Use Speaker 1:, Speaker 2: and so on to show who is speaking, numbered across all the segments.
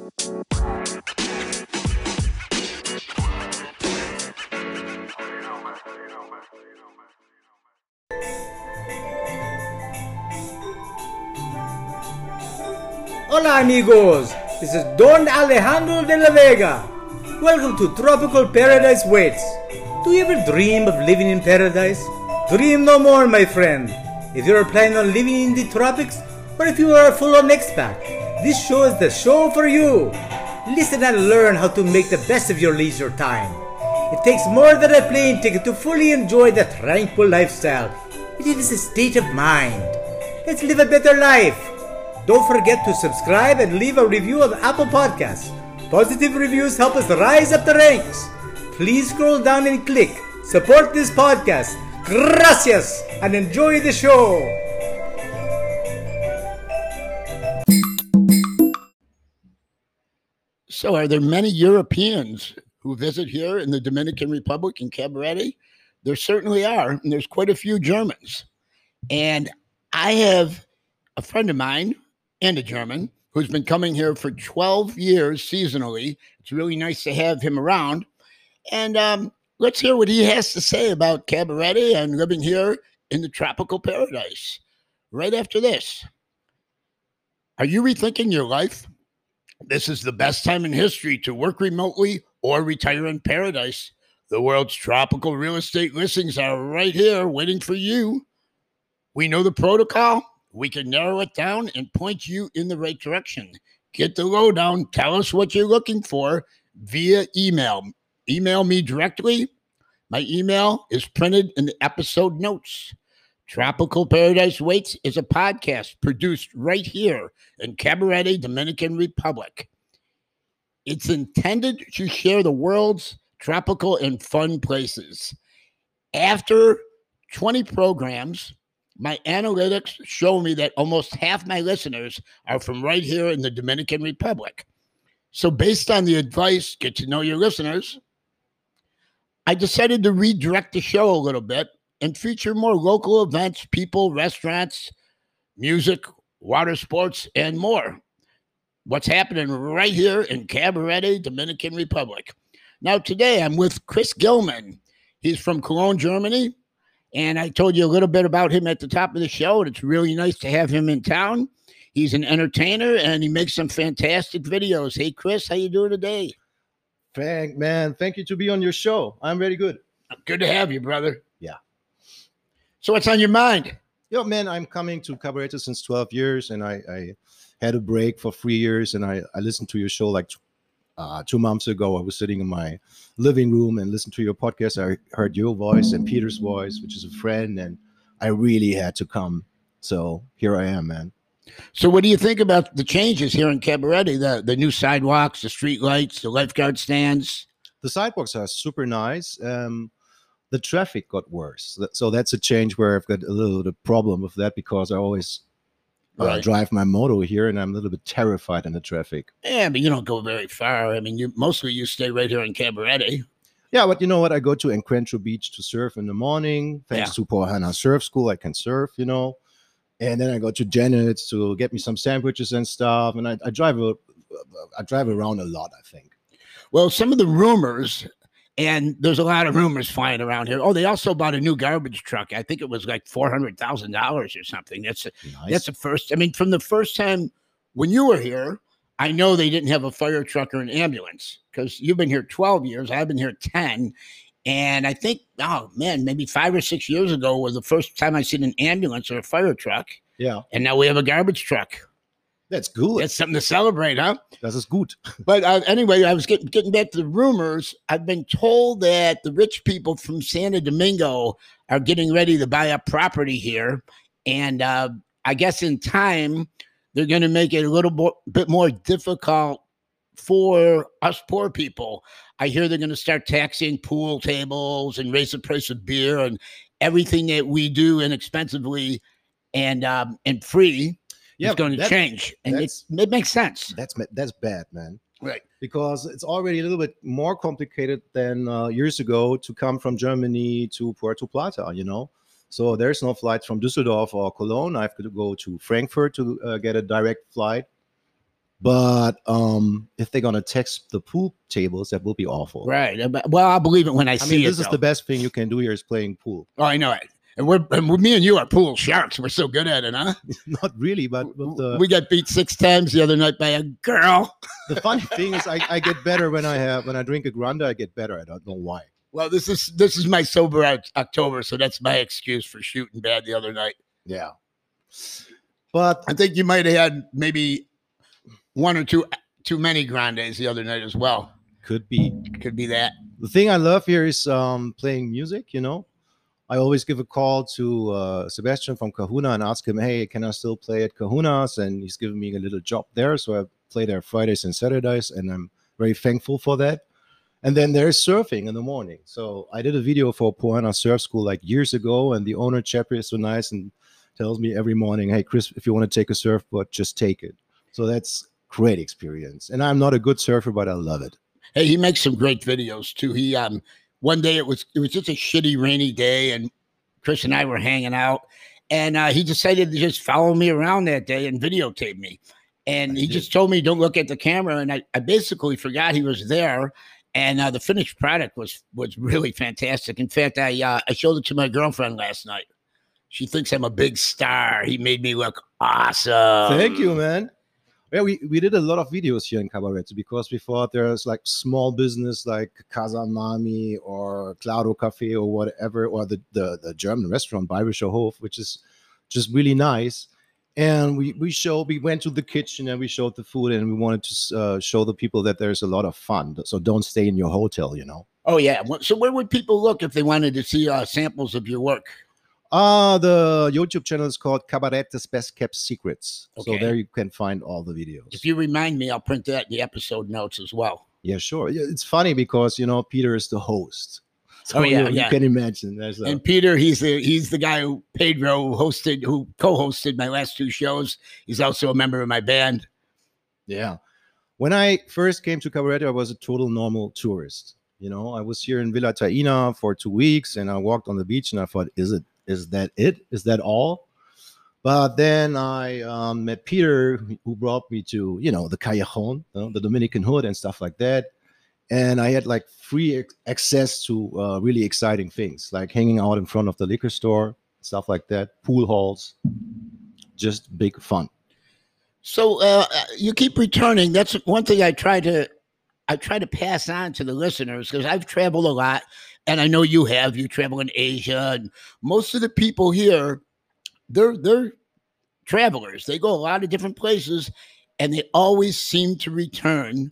Speaker 1: Hola amigos, this is Don Alejandro de la Vega. Welcome to Tropical Paradise Waits. Do you ever dream of living in paradise? Dream no more, my friend. If you are planning on living in the tropics, or if you are a full-on expat, this show is the show for you. Listen and learn how to make the best of your leisure time. It takes more than a plane ticket to fully enjoy the tranquil lifestyle. It is a state of mind. Let's live a better life. Don't forget to subscribe and leave a review on Apple Podcasts. Positive reviews help us rise up the ranks. Please scroll down and click support this podcast. Gracias and enjoy the show.
Speaker 2: So are there many Europeans who visit here in the Dominican Republic in Cabarete? There certainly are, and there's quite a few Germans. And I have a friend of mine and a German who's been coming here for 12 years seasonally. It's really nice to have him around. And let's hear what he has to say about Cabarete and living here in the tropical paradise right after this. Are you rethinking your life? This is the best time in history to work remotely or retire in paradise. The world's tropical real estate listings are right here waiting for you. We know the protocol. We can narrow it down and point you in the right direction. Get the lowdown. Tell us what you're looking for via email. Email me directly. My email is printed in the episode notes. Tropical Paradise Waits is a podcast produced right here in Cabarete, Dominican Republic. It's intended to share the world's tropical and fun places. After 20 programs, my analytics show me that almost half my listeners are from right here in the Dominican Republic. So based on the advice, get to know your listeners, I decided to redirect the show a little bit and feature more local events, people, restaurants, music, water sports, and more. What's happening right here in Cabarete, Dominican Republic. Now today I'm with Chris Gilman. He's from Cologne, Germany. And I told you a little bit about him at the top of the show, and it's really nice to have him in town. He's an entertainer, and he makes some fantastic videos. Hey, Chris, how you doing today?
Speaker 3: Thank you to be on your show. I'm very good.
Speaker 2: Good to have you, brother.
Speaker 3: Yeah.
Speaker 2: So what's on your mind?
Speaker 3: Yo, man, I'm coming to Cabarete since 12 years, and I had a break for 3 years, and I listened to your show like 2 months ago. I was sitting in my living room and listened to your podcast. I heard your voice and Peter's voice, which is a friend, and I really had to come. So here I am, man.
Speaker 2: So what do you think about the changes here in Cabarete? The new sidewalks, the street lights, the lifeguard stands?
Speaker 3: The sidewalks are super nice. The traffic got worse. So that's a change where I've got a little bit of problem with that because I always drive my moto here, and I'm a little bit terrified in the traffic.
Speaker 2: Yeah, but you don't go very far. I mean, you stay right here in Cabarete.
Speaker 3: Yeah, but you know what? I go to Encuentro Beach to surf in the morning. Thanks to Paul Hanna Surf School, I can surf, you know. And then I go to Janet's to get me some sandwiches and stuff. And I drive around a lot, I think.
Speaker 2: Well, some of the rumors, and there's a lot of rumors flying around here. Oh, they also bought a new garbage truck. I think it was like $400,000 or something. That's the first. I mean, from the first time when you were here, I know they didn't have a fire truck or an ambulance because you've been here 12 years. I've been here 10. And I think, oh man, maybe 5 or 6 years ago was the first time I seen an ambulance or a fire truck.
Speaker 3: Yeah.
Speaker 2: And now we have a garbage truck.
Speaker 3: That's good.
Speaker 2: That's something to celebrate, huh?
Speaker 3: That is good.
Speaker 2: But anyway, I was getting back to the rumors. I've been told that the rich people from Santo Domingo are getting ready to buy up property here. And I guess in time, they're going to make it a little bit more difficult for us poor people. I hear they're going to start taxing pool tables and raise the price of beer and everything that we do inexpensively and free is going to change. And it makes sense.
Speaker 3: That's bad, man.
Speaker 2: Right.
Speaker 3: Because it's already a little bit more complicated than years ago to come from Germany to Puerto Plata, you know. So there's no flights from Düsseldorf or Cologne. I have to go to Frankfurt to get a direct flight. But if they're gonna text the pool tables, that will be awful.
Speaker 2: Right. Well, I'll believe it when I see it.
Speaker 3: This is the best thing you can do here is playing pool.
Speaker 2: Oh, I know it. And me and you are pool sharks. We're so good at it, huh?
Speaker 3: Not really, but
Speaker 2: we got beat 6 times the other night by a girl.
Speaker 3: The funny thing is, I get better when I drink a grande. I get better. I don't know why.
Speaker 2: Well, this is my sober October, so that's my excuse for shooting bad the other night.
Speaker 3: Yeah. But
Speaker 2: I think you might have had maybe 1 or 2 too many grandes the other night as well.
Speaker 3: Could be
Speaker 2: that.
Speaker 3: The thing I love here is playing music. I always give a call to Sebastian from Kahuna and ask him, hey, can I still play at Kahuna's? And he's given me a little job there, so I play there Fridays and Saturdays, and I'm very thankful for that. And then there's surfing in the morning. So I did a video for Poana Surf School like years ago, and the owner, Chappie, is so nice and tells me every morning, hey, Chris, if you want to take a surfboard, just take it. So that's great experience. And I'm not a good surfer, but I love it.
Speaker 2: Hey, he makes some great videos too. He one day it was just a shitty rainy day, and Chris and I were hanging out, and he decided to just follow me around that day and videotape me. And he just told me, don't look at the camera. And I basically forgot he was there. And the finished product was really fantastic. In fact, I showed it to my girlfriend last night. She thinks I'm a big star. He made me look awesome.
Speaker 3: Thank you, man. Yeah, we did a lot of videos here in Cabaret because we thought there's like small business like Casa Mami or Claro Cafe or whatever, or the German restaurant Bayerischer Hof, which is just really nice. And we went to the kitchen and we showed the food, and we wanted to show the people that there's a lot of fun. So don't stay in your hotel,
Speaker 2: Oh, yeah. So where would people look if they wanted to see samples of your work?
Speaker 3: The YouTube channel is called Cabaret's Best Kept Secrets. Okay. So there you can find all the videos.
Speaker 2: If you remind me, I'll print that in the episode notes as well.
Speaker 3: Yeah, sure. It's funny because, Peter is the host. So
Speaker 2: you
Speaker 3: can imagine.
Speaker 2: And Peter, he's the guy who co-hosted my last 2 shows. He's also a member of my band.
Speaker 3: Yeah. When I first came to Cabaret, I was a total normal tourist. I was here in Villa Taina for 2 weeks, and I walked on the beach, and I thought, is that it? Is that all? But then I met Peter, who brought me to, the Callejon, the Dominican hood and stuff like that. And I had like free access to really exciting things, like hanging out in front of the liquor store, stuff like that, pool halls, just big fun.
Speaker 2: So you keep returning. That's one thing I try to pass on to the listeners, because I've traveled a lot, and I know you have. You travel in Asia, and most of the people here, they're travelers. They go a lot of different places, and they always seem to return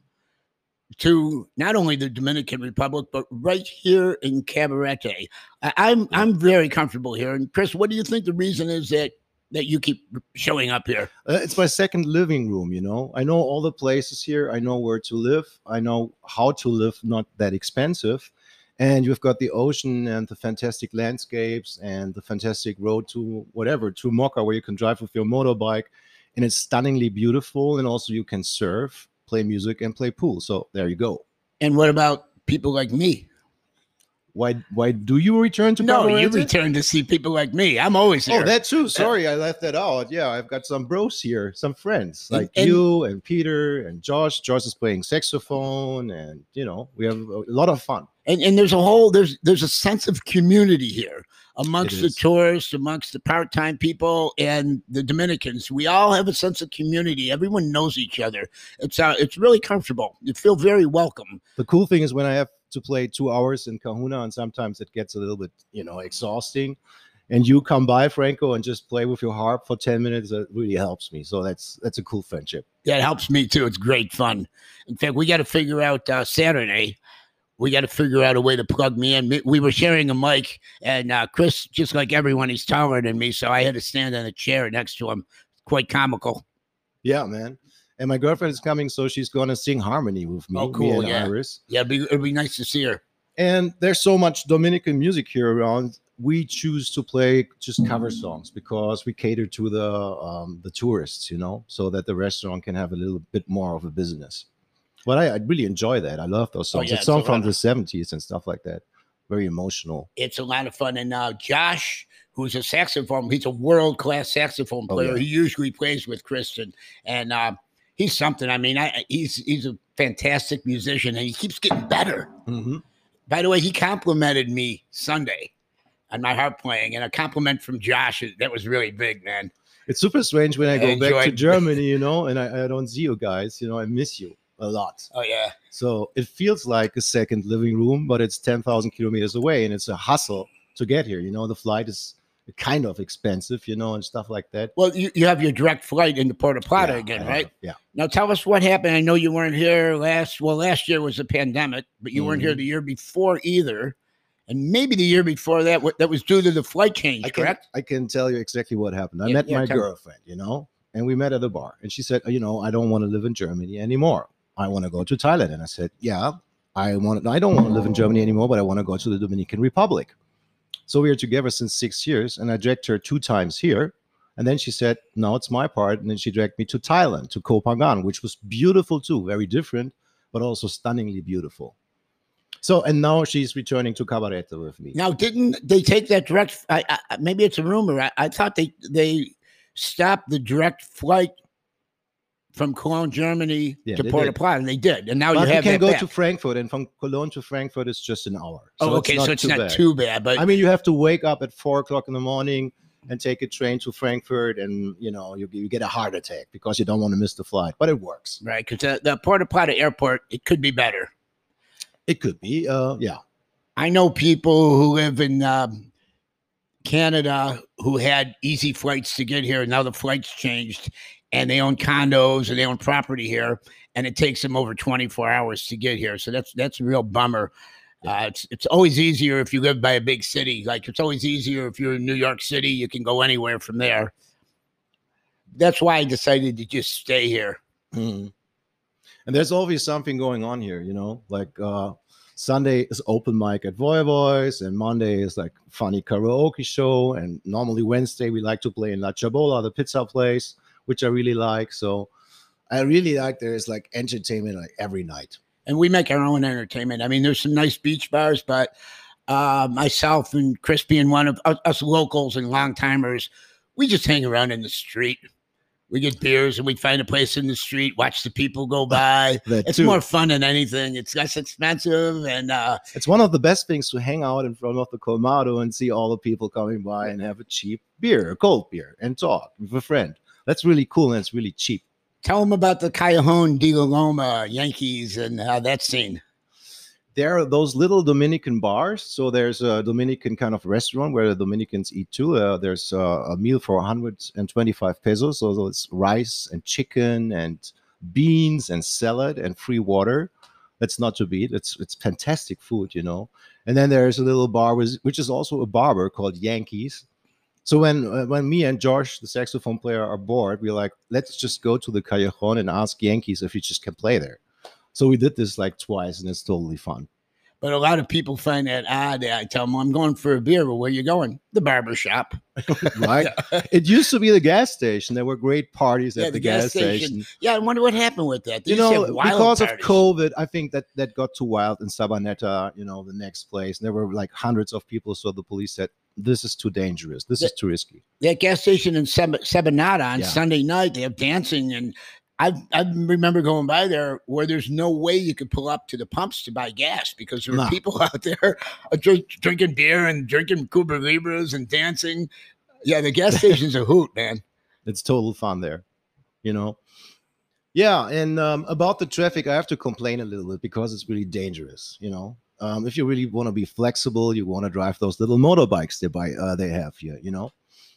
Speaker 2: to not only the Dominican Republic, but right here in Cabarete. I'm very comfortable here. And Chris, what do you think the reason is that you keep showing up here?
Speaker 3: It's my second living room, I know all the places here. I know where to live. I know how to live, not that expensive. And you've got the ocean and the fantastic landscapes and the fantastic road to Mocha, where you can drive with your motorbike. And it's stunningly beautiful. And also you can surf, play music, and play pool. So there you go.
Speaker 2: And what about people like me?
Speaker 3: Why do you return to Cabaret?
Speaker 2: No, you return to see people like me. I'm always here.
Speaker 3: Oh, that too. Sorry, I left that out. Yeah, I've got some bros here, some friends like you and Peter and Josh. Josh is playing saxophone, and we have a lot of fun.
Speaker 2: And there's a sense of community here amongst the tourists, amongst the part-time people, and the Dominicans. We all have a sense of community. Everyone knows each other. It's really comfortable. You feel very welcome.
Speaker 3: The cool thing is when I have to play 2 hours in Kahuna, and sometimes it gets a little bit, exhausting, and you come by, Franco, and just play with your harp for 10 minutes. It really helps me. So that's a cool friendship.
Speaker 2: Yeah, it helps me too. It's great fun. In fact, we got to figure out Saturday. We got to figure out a way to plug me in. We were sharing a mic, and Chris, just like everyone, he's taller than me, so I had to stand on a chair next to him. Quite comical.
Speaker 3: Yeah, man. And my girlfriend is coming, so she's going to sing harmony with me.
Speaker 2: Oh, cool.
Speaker 3: Me and Iris.
Speaker 2: Yeah, it'd be nice to see her.
Speaker 3: And there's so much Dominican music here around. We choose to play just cover songs because we cater to the tourists, so that the restaurant can have a little bit more of a business. But I really enjoy that. I love those songs. It's songs from the 70s and stuff like that. Very emotional.
Speaker 2: It's a lot of fun. And Josh, who's a saxophone, he's a world-class saxophone player. Oh, yeah. He usually plays with Kristen. And He's something. I mean, he's a fantastic musician, and he keeps getting better.
Speaker 3: Mm-hmm.
Speaker 2: By the way, he complimented me Sunday on my harp playing, and a compliment from Josh that was really big, man.
Speaker 3: It's super strange when I go back to
Speaker 2: enjoyed-
Speaker 3: Germany, you know, and I don't see you guys. You know, I miss you a lot.
Speaker 2: Oh yeah,
Speaker 3: So it feels like a second living room, but it's 10,000 kilometers away, and it's a hustle to get here. You know, the flight is kind of expensive, you know, and stuff like that.
Speaker 2: well, you have your direct flight into Puerto Plata
Speaker 3: Yeah,
Speaker 2: again,
Speaker 3: I
Speaker 2: right?
Speaker 3: have, yeah.
Speaker 2: Now tell us what happened. I know you weren't here last year was a pandemic, but you weren't here the year before either. And maybe the year before that, that was due to the flight change, correct?
Speaker 3: I can tell you exactly what happened. I
Speaker 2: Yeah,
Speaker 3: met
Speaker 2: yeah,
Speaker 3: my
Speaker 2: tell me.
Speaker 3: girlfriend, you know, and we met at a bar. And she said, you know, I don't want to live in Germany anymore. I want to go to Thailand. And I said, yeah, I don't want to live in Germany anymore, but I want to go to the Dominican Republic. So we are together since 6 years, and I dragged her 2 times here. And then she said, no, it's my part. And then she dragged me to Thailand, to Koh Phangan, which was beautiful too, very different, but also stunningly beautiful. So, and now she's returning to Cabarete with me.
Speaker 2: Now, didn't they take that direct? Maybe it's a rumor. I thought they stopped the direct flight from Cologne, Germany
Speaker 3: Yeah,
Speaker 2: to
Speaker 3: they
Speaker 2: Puerto
Speaker 3: did.
Speaker 2: Plata, and they did. And now
Speaker 3: But
Speaker 2: you
Speaker 3: you
Speaker 2: have
Speaker 3: can
Speaker 2: that
Speaker 3: go
Speaker 2: back.
Speaker 3: to Frankfurt, and from Cologne to Frankfurt is just an hour.
Speaker 2: Oh, okay, so it's not too bad. But
Speaker 3: I mean, you have to wake up at 4 o'clock in the morning and take a train to Frankfurt, and you know you get a heart attack because you don't want to miss the flight. But it works.
Speaker 2: right, because the Puerto Plata airport, it could be better.
Speaker 3: It could be, yeah.
Speaker 2: I know people who live in Canada who had easy flights to get here, and now the flights changed, and they own condos and they own property here, and it takes them over 24 hours to get here. So that's a real bummer. It's always easier if you live by a big city. Like it's always easier if you're in New York City, you can go anywhere from there. That's why I decided to just stay here.
Speaker 3: Mhm. And there's always something going on here, you know, like Sunday is open mic at Voivoys, and Monday is like funny karaoke show, and normally Wednesday we like to play in La Chabola, the pizza place, which I really like. So I really like there's like entertainment like every night.
Speaker 2: And we make our own entertainment. I mean, there's some nice beach bars, but myself and Crispy and one of us locals and long timers, we just hang around in the street. We get beers and we find a place in the street, watch the people go by.
Speaker 3: That
Speaker 2: It's
Speaker 3: too.
Speaker 2: more fun than anything. It's less expensive. And
Speaker 3: It's one of the best things to hang out in front of the Colmado and see all the people coming by and have a cheap beer, a cold beer, and talk with a friend. That's really cool, and it's really cheap.
Speaker 2: tell them about the Callejon de la Loma Yankees and that scene.
Speaker 3: There are those little Dominican bars. So there's a Dominican kind of restaurant where the Dominicans eat too. There's a meal for 125 pesos. So it's rice and chicken and beans and salad and free water. That's not to beat. It's fantastic food, you know. And then there's a little bar which is also a barber called Yankees. So when me and Josh, the saxophone player, are bored, we're like, let's just go to the Callejon and ask Yankees if he just can play there. So we did this like twice, and it's totally fun.
Speaker 2: But a lot of people find that odd. I tell them, I'm going for a beer. Well, where you going? The barber shop.
Speaker 3: Right? It used to be the gas station. There were great parties at the gas station.
Speaker 2: Yeah, I wonder what happened with that. They
Speaker 3: You
Speaker 2: used to
Speaker 3: know,
Speaker 2: have wild
Speaker 3: because of
Speaker 2: parties.
Speaker 3: COVID, I think that got too wild in Sabaneta, you know, the next place. And there were like hundreds of people. So the police said, this is too dangerous. This is too risky.
Speaker 2: That gas station in Sabanata on
Speaker 3: Yeah.
Speaker 2: Sunday night, they have dancing. And I remember going by there where there's no way you could pull up to the pumps to buy gas because there were
Speaker 3: No.
Speaker 2: people out there drinking beer and drinking Cuba Libras and dancing. Yeah, the gas station's a hoot, man.
Speaker 3: It's total fun there, you know. Yeah, and about the traffic, I have to complain a little bit because it's really dangerous, you know. If you really want to be flexible, you want to drive those little motorbikes they have here, you know.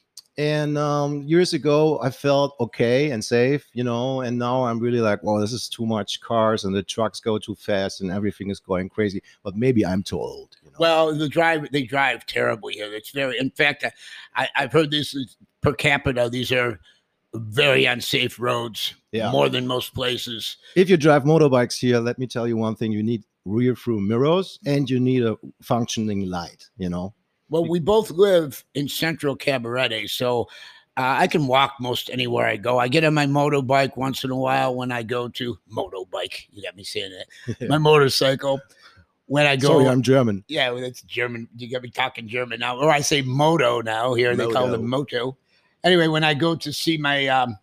Speaker 3: And years ago, I felt okay and safe, you know, and now I'm really like, well, this is too much cars and the trucks go too fast and everything is going crazy. But maybe I'm too old, you know.
Speaker 2: Well, they drive terribly here. It's very, in fact, I've heard this is per capita. These are very unsafe roads,
Speaker 3: Yeah.
Speaker 2: more than most places.
Speaker 3: If you drive motorbikes here, let me tell you one thing: you need rear view mirrors and you need a functioning light, you know.
Speaker 2: Well, we both live in Central Cabarete, so I can walk most anywhere I go. I get on my motorbike once in a while when I go to motorbike. You got me saying that. My motorcycle. When I go,
Speaker 3: Sorry, I'm German.
Speaker 2: yeah, well, that's German. You got me talking German now, or I say moto now. Here they call
Speaker 3: Moto.
Speaker 2: them moto. Anyway, when I go to see my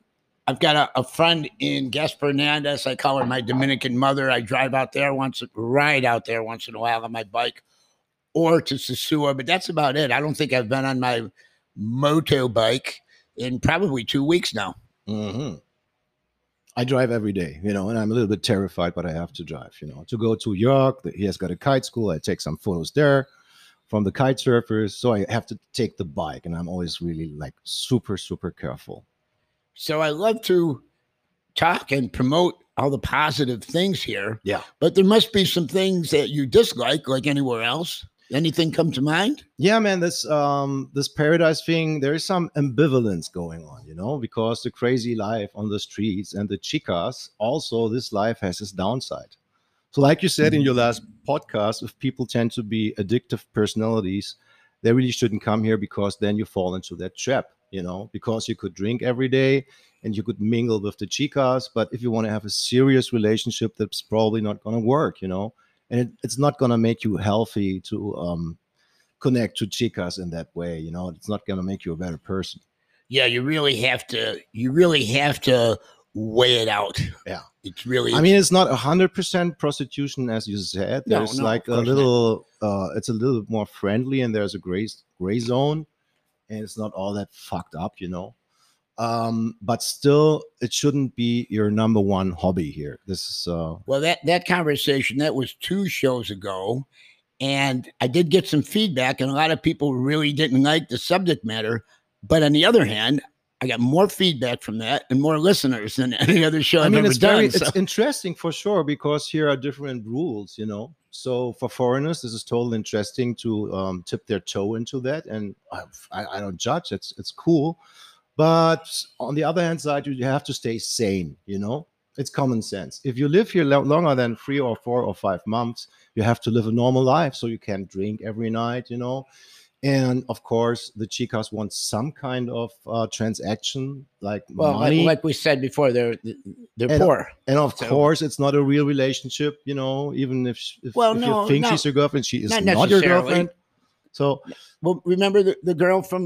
Speaker 2: I've got a friend in Gaspar Hernandez. I call her my Dominican mother. I drive out there ride out there once in a while on my bike, or to Sosua, but that's about it. I don't think I've been on my moto bike in probably 2 weeks now.
Speaker 3: Mm-hmm. I drive every day, and I'm a little bit terrified, but I have to drive, to go to York. He has got a kite school. I take some photos there from the kite surfers. So I have to take the bike, and I'm always really like super, super careful.
Speaker 2: So I love to talk and promote all the positive things here.
Speaker 3: Yeah.
Speaker 2: But there must be some things that you dislike, like anywhere else. Anything come to mind?
Speaker 3: Yeah, man, this paradise thing, there is some ambivalence going on, because the crazy life on the streets and the chicas, also this life has its downside. So like you said in your last podcast, if people tend to be addictive personalities, they really shouldn't come here, because then you fall into that trap, because you could drink every day and you could mingle with the chicas. But if you want to have a serious relationship, that's probably not going to work, and it's not going to make you healthy to connect to chicas in that way. It's not going to make you a better person.
Speaker 2: Yeah, you really have to weigh it out.
Speaker 3: Yeah.
Speaker 2: It's really,
Speaker 3: it's not 100% prostitution, as you said. There's like a little, it's a little more friendly, and there's a gray zone, and it's not all that fucked up, but still, it shouldn't be your number one hobby here. This is
Speaker 2: well, that conversation, that was 2 shows ago, and I did get some feedback, and a lot of people really didn't like the subject matter. But on the other hand, I got more feedback from that and more listeners than any other show I've ever done.
Speaker 3: It's interesting for sure, because here are different rules, So for foreigners, this is totally interesting to tip their toe into that, and I don't judge. It's cool. But on the other hand side, you have to stay sane, It's common sense. If you live here longer than 3 or 4 or 5 months, you have to live a normal life, so you can't drink every night, And of course, the chicas want some kind of transaction, like money.
Speaker 2: Like we said before, they're poor,
Speaker 3: and of course, it's not a real relationship, Even if you think she's your girlfriend, she is not your girlfriend. So,
Speaker 2: remember the girl from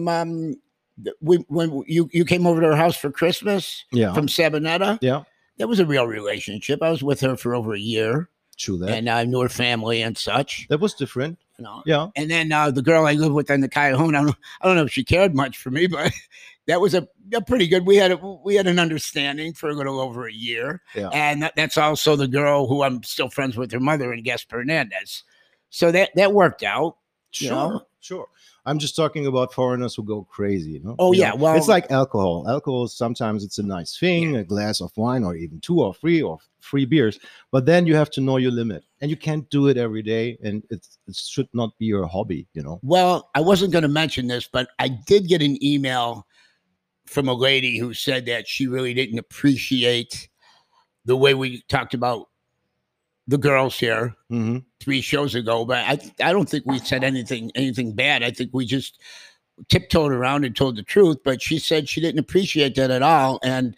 Speaker 2: when you came over to her house for Christmas, from Sabonetta, that was a real relationship. I was with her for over a year.
Speaker 3: True that,
Speaker 2: and I knew her family and such.
Speaker 3: That was different. Yeah.
Speaker 2: And then the girl I lived with in the Callejon, I don't know if she cared much for me, but that was a pretty good. We had an understanding for a little over a year.
Speaker 3: Yeah.
Speaker 2: And that's also the girl who I'm still friends with, her mother, in Gaspar Hernandez. So that worked out.
Speaker 3: Sure. I'm just talking about foreigners who go crazy,
Speaker 2: Oh, yeah. Well,
Speaker 3: it's like alcohol. Alcohol, sometimes it's a nice thing, a glass of wine, or even 2 or 3 or 3 beers. But then you have to know your limit, and you can't do it every day, and it should not be your hobby,
Speaker 2: Well, I wasn't going to mention this, but I did get an email from a lady who said that she really didn't appreciate the way we talked about the girls here 3 shows ago, but I don't think we said anything bad. I think we just tiptoed around and told the truth, but she said she didn't appreciate that at all. And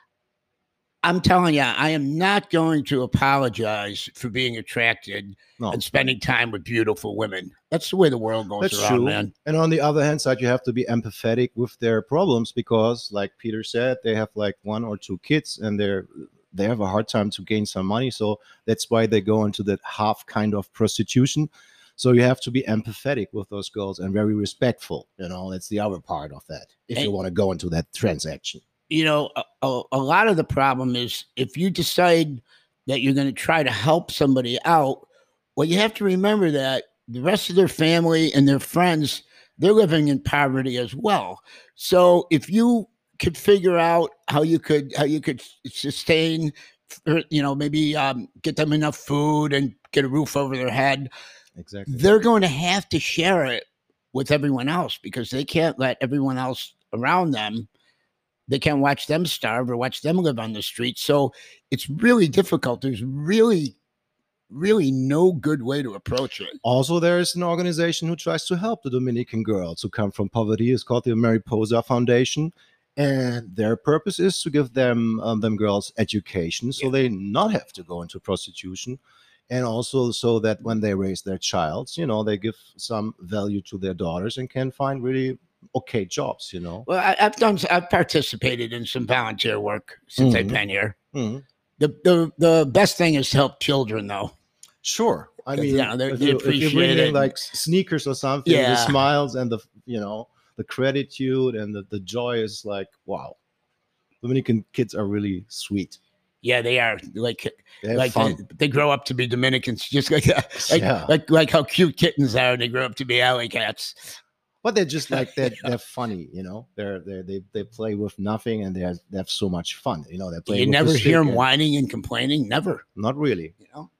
Speaker 2: I'm telling you, I am not going to apologize for being attracted and spending time with beautiful women. That's the way the world goes around, man.
Speaker 3: And on the other hand side, you have to be empathetic with their problems, because like Peter said, they have like 1 or 2 kids, and they have a hard time to gain some money. So that's why they go into that half kind of prostitution. So you have to be empathetic with those girls and very respectful. That's the other part of that, if you want to go into that transaction.
Speaker 2: A lot of the problem is, if you decide that you're going to try to help somebody out, well, you have to remember that the rest of their family and their friends, they're living in poverty as well. So if you could figure out how you could sustain, maybe get them enough food and get a roof over their head.
Speaker 3: Exactly.
Speaker 2: They're going to have to share it with everyone else, because they can't let everyone else around them. They can't watch them starve or watch them live on the street. So it's really difficult. There's really, really no good way to approach it.
Speaker 3: Also, there is an organization who tries to help the Dominican girls who come from poverty. It's called the Mariposa Foundation. And their purpose is to give them girls education, so they not have to go into prostitution, and also so that when they raise their child, they give some value to their daughters and can find really okay jobs, you know.
Speaker 2: Well, I've participated in some volunteer work since I've been here.
Speaker 3: Mhm.
Speaker 2: The best thing is to help children, though.
Speaker 3: Sure. I
Speaker 2: 'Cause,
Speaker 3: mean,
Speaker 2: yeah, they
Speaker 3: if you
Speaker 2: appreciate
Speaker 3: bring
Speaker 2: it.
Speaker 3: in like sneakers or something, the
Speaker 2: Yeah.
Speaker 3: smiles and the, you know, the gratitude and the joy is like, wow. Dominican kids are really sweet.
Speaker 2: Yeah, they are like
Speaker 3: They have fun.
Speaker 2: they grow up to be Dominicans, just like
Speaker 3: Yeah.
Speaker 2: like how cute kittens are. They grow up to be alley cats.
Speaker 3: But they're just like that. They're funny, you know. They play with nothing, and they have so much fun, you know. They play.
Speaker 2: You
Speaker 3: with
Speaker 2: never
Speaker 3: the
Speaker 2: hear
Speaker 3: stick
Speaker 2: them
Speaker 3: and-
Speaker 2: whining and complaining. Never.
Speaker 3: Not really.
Speaker 2: You know.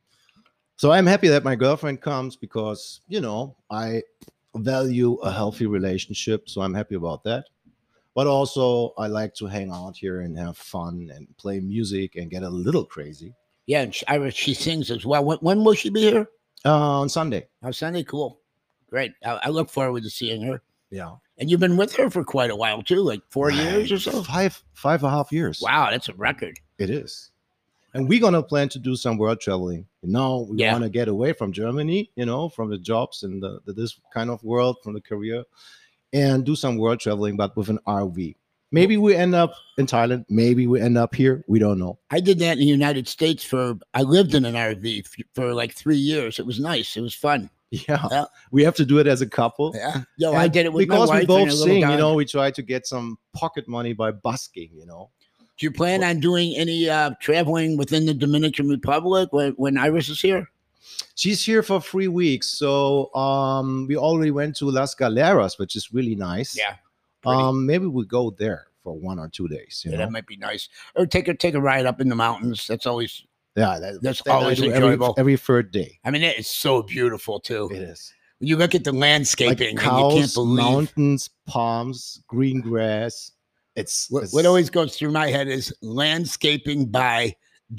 Speaker 3: So I'm happy that my girlfriend comes because, you know, I value a healthy relationship. So I'm happy about that. But also, I like to hang out here and have fun and play music and get a little crazy.
Speaker 2: Yeah, and she sings as well. When will she be here?
Speaker 3: On Sunday.
Speaker 2: On Sunday. Cool. Great. I look forward to seeing her.
Speaker 3: Yeah.
Speaker 2: And you've been with her for quite a while too, like 4 years or so.
Speaker 3: Five and a half years.
Speaker 2: Wow, that's a record.
Speaker 3: It is. And we're gonna plan to do some world traveling. You know, we
Speaker 2: Yeah.
Speaker 3: want to get away from Germany, you know, from the jobs and this kind of world, from the career, and do some world traveling, but with an RV. Maybe we end up in Thailand. Maybe we end up here. We don't know.
Speaker 2: I did that in the United States I lived in an RV for like 3 years. It was nice. It was fun.
Speaker 3: Yeah.
Speaker 2: Yeah.
Speaker 3: We have to do it as a couple.
Speaker 2: Yeah. Yo, I
Speaker 3: And
Speaker 2: did it with my
Speaker 3: because
Speaker 2: wife
Speaker 3: we
Speaker 2: and
Speaker 3: both
Speaker 2: a little
Speaker 3: sing,
Speaker 2: dog.
Speaker 3: you know, we try to get some pocket money by busking, you know.
Speaker 2: Do you plan on doing any traveling within the Dominican Republic when Iris is here?
Speaker 3: She's here for 3 weeks. So we already went to Las Galeras, which is really nice.
Speaker 2: pretty.
Speaker 3: Maybe we go there for 1 or 2 days. You
Speaker 2: Yeah,
Speaker 3: know?
Speaker 2: that might be nice. Or take a ride up in the mountains. That's always.
Speaker 3: Yeah,
Speaker 2: That's
Speaker 3: that I
Speaker 2: always
Speaker 3: do
Speaker 2: enjoyable.
Speaker 3: Every third day.
Speaker 2: I mean, it is so beautiful too.
Speaker 3: It is.
Speaker 2: When you look at the landscaping,
Speaker 3: Like
Speaker 2: and you can't
Speaker 3: cows,
Speaker 2: believe.
Speaker 3: mountains, palms, green grass. It's
Speaker 2: What always goes through my head is landscaping by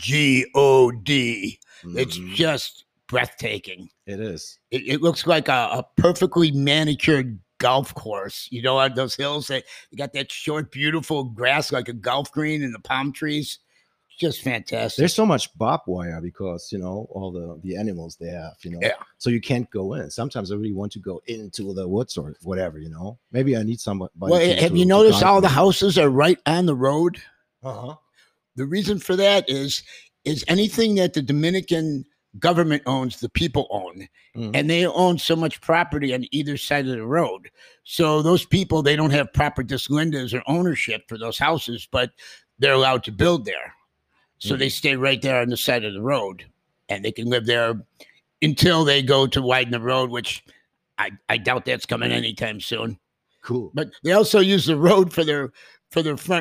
Speaker 2: God. It's
Speaker 3: Mhm.
Speaker 2: just breathtaking.
Speaker 3: It is.
Speaker 2: It looks like a perfectly manicured golf course. You know, on those hills that you got that short, beautiful grass like a golf green and the palm trees. It's just fantastic.
Speaker 3: There's so much barbed wire because, you know, all the animals they have, you know.
Speaker 2: Yeah.
Speaker 3: So you can't go in. Sometimes I really want to go into the woods or whatever, you know. Maybe I need somebody.
Speaker 2: Well, have you noticed all the houses are right on the road?
Speaker 3: Uh-huh.
Speaker 2: The reason for that is anything that the Dominican government owns, the people own,
Speaker 3: Mhm.
Speaker 2: and they own so much property on either side of the road. So those people, they don't have proper dislindas or ownership for those houses, but they're allowed to build there. So they stay right there on the side of the road, and they can live there until they go to widen the road, which I doubt that's coming anytime soon.
Speaker 3: Cool.
Speaker 2: But they also use the road for their front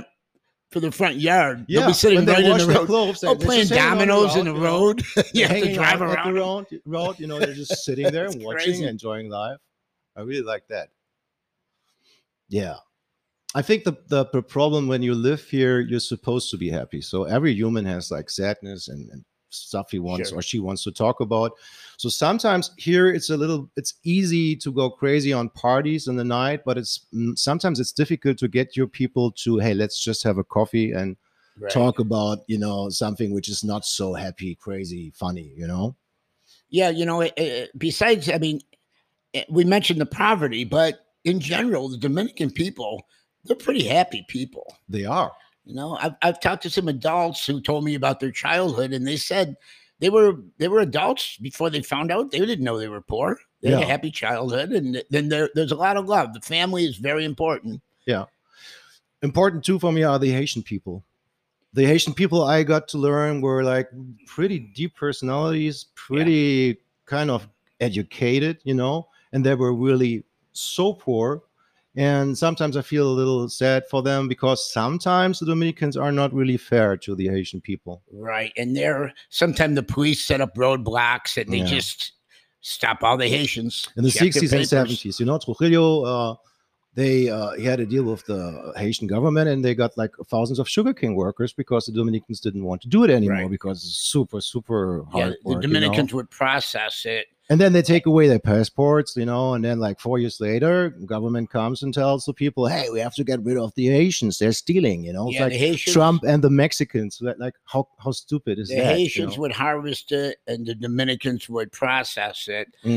Speaker 2: yard. They'll be sitting
Speaker 3: when they
Speaker 2: right in
Speaker 3: wash
Speaker 2: the
Speaker 3: their
Speaker 2: road.
Speaker 3: clothes,
Speaker 2: Oh,
Speaker 3: they're
Speaker 2: playing
Speaker 3: just hanging on
Speaker 2: dominoes in the
Speaker 3: you know.
Speaker 2: road. You have to
Speaker 3: Hanging
Speaker 2: drive
Speaker 3: out at
Speaker 2: around.
Speaker 3: the road, you know, they're just sitting there and
Speaker 2: It's
Speaker 3: watching,
Speaker 2: crazy.
Speaker 3: enjoying life. I really like that. Yeah. I think the problem when you live here, you're supposed to be happy. So every human has like sadness and stuff he wants
Speaker 2: Sure.
Speaker 3: or she wants to talk about. So sometimes here it's easy to go crazy on parties in the night, but sometimes it's difficult to get your people to, hey, let's just have a coffee and
Speaker 2: Right.
Speaker 3: talk about, you know, something which is not so happy, crazy, funny, you know?
Speaker 2: Yeah, you know, besides, I mean, we mentioned the poverty, but in general, the Dominican people, they're pretty happy people.
Speaker 3: They are.
Speaker 2: You know, I've talked to some adults who told me about their childhood, and they said they were adults before they found out. They didn't know they were poor. They had a
Speaker 3: Yeah.
Speaker 2: happy childhood, and then there's a lot of love. The family is very important.
Speaker 3: Important too for me are the Haitian people. The Haitian people I got to learn were like pretty deep personalities, pretty kind of educated, you know, and they were really so poor. And sometimes I feel a little sad for them because sometimes the Dominicans are not really fair to the Haitian people.
Speaker 2: Right. And sometimes the police set up roadblocks and they
Speaker 3: Yeah.
Speaker 2: just stop all the Haitians.
Speaker 3: In the
Speaker 2: check their
Speaker 3: 60s and
Speaker 2: papers.
Speaker 3: 70s, you know, Trujillo, he had a deal with the Haitian government and they got like thousands of sugarcane workers because the Dominicans didn't want to do it anymore
Speaker 2: Right.
Speaker 3: because it's super, super
Speaker 2: Yeah,
Speaker 3: hard
Speaker 2: the
Speaker 3: work, you know?
Speaker 2: Dominicans would process it.
Speaker 3: And then they take away their passports, you know, and then like 4 years later, government comes and tells the people, hey, we have to get rid of the Haitians. They're stealing, you know. It's
Speaker 2: Yeah,
Speaker 3: like
Speaker 2: the Haitians,
Speaker 3: Trump and the Mexicans. Like how stupid is
Speaker 2: the
Speaker 3: that?
Speaker 2: Haitians
Speaker 3: you know?
Speaker 2: would harvest it and the Dominicans would process it.
Speaker 3: Mm.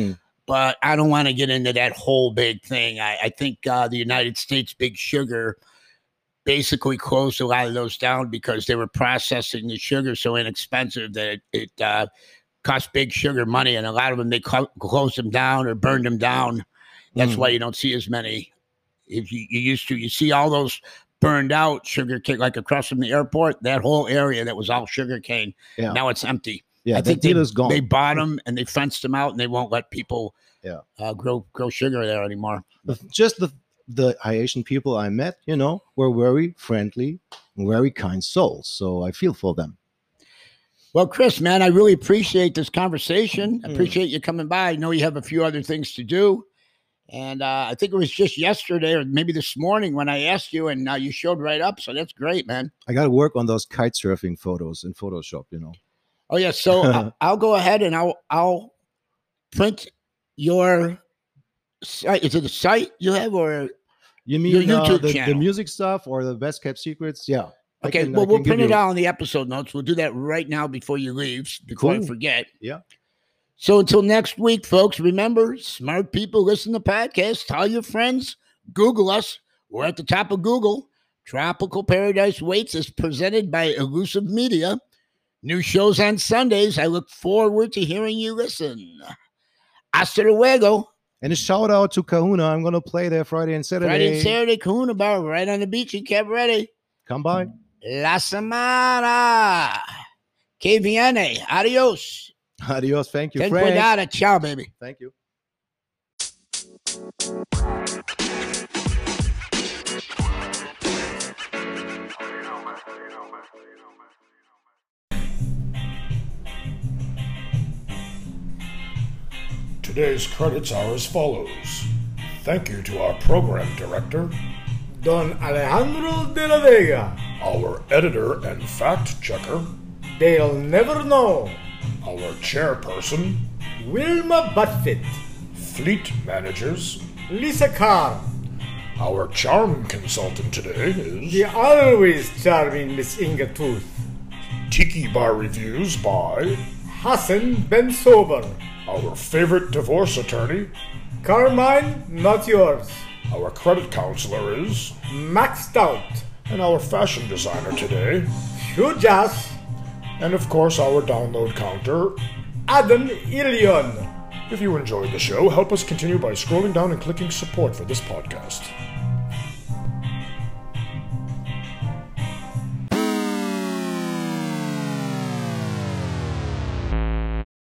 Speaker 2: but I don't want to get into that whole big thing. I think the United States Big Sugar basically closed a lot of those down because they were processing the sugar so inexpensive that it cost Big Sugar money, and a lot of them they closed them down or burned them down. That's why you don't see as many. If you used to, you see all those burned out sugar cane, like across from the airport, that whole area that was all sugar cane. Yeah. Now it's empty.
Speaker 3: Yeah,
Speaker 2: I think they bought them and they fenced them out, and they won't let people grow sugar there anymore.
Speaker 3: Just the Haitian people I met, were very friendly, very kind souls. So I feel for them.
Speaker 2: Well, Chris, man, I really appreciate this conversation. I appreciate you coming by. I know you have a few other things to do. And I think it was just yesterday or maybe this morning when I asked you, and you showed right up. So that's great, man.
Speaker 3: I got to work on those kite surfing photos in Photoshop,
Speaker 2: Oh, yeah. So I'll go ahead and I'll print your site. Is it the site you have, or
Speaker 3: you mean your YouTube channel? The music stuff or the best kept secrets? Yeah.
Speaker 2: Okay. We'll print it out on the episode notes. We'll do that right now before you leave, before I forget.
Speaker 3: Yeah.
Speaker 2: So until next week, folks, remember, smart people listen to podcasts. Tell your friends. Google us. We're at the top of Google. Tropical Paradise Waits is presented by Elusive Media. New shows on Sundays. I look forward to hearing you listen. Hasta luego.
Speaker 3: And a shout out to Kahuna. I'm going to play there Friday and Saturday.
Speaker 2: Friday and Saturday, Kahuna Bar, right on the beach in Cabaret.
Speaker 3: Come by.
Speaker 2: La semana que viene. Adios.
Speaker 3: Adios. Thank you,
Speaker 2: Ten
Speaker 3: Frank.
Speaker 2: cuidado. Ciao, baby.
Speaker 3: Thank you.
Speaker 4: Today's credits are as follows. Thank you to our program director,
Speaker 1: Don Alejandro de la Vega.
Speaker 4: Our editor and fact checker,
Speaker 1: They'll never know.
Speaker 4: Our chairperson,
Speaker 1: Wilma Buffett.
Speaker 4: fleet managers.
Speaker 1: Lisa Carr.
Speaker 4: Our charm consultant today is
Speaker 1: The always charming Miss Inga Tooth.
Speaker 4: Tiki Bar Reviews by
Speaker 1: Hassan Ben Sober.
Speaker 4: our favorite divorce attorney.
Speaker 1: Carmine, not yours.
Speaker 4: Our credit counselor is,
Speaker 1: Max Stout.
Speaker 4: and our fashion designer today.
Speaker 1: Hugh Jass.
Speaker 4: And of course, our download counter.
Speaker 1: Adam Ilion.
Speaker 4: If you enjoyed the show, help us continue by scrolling down and clicking support for this podcast.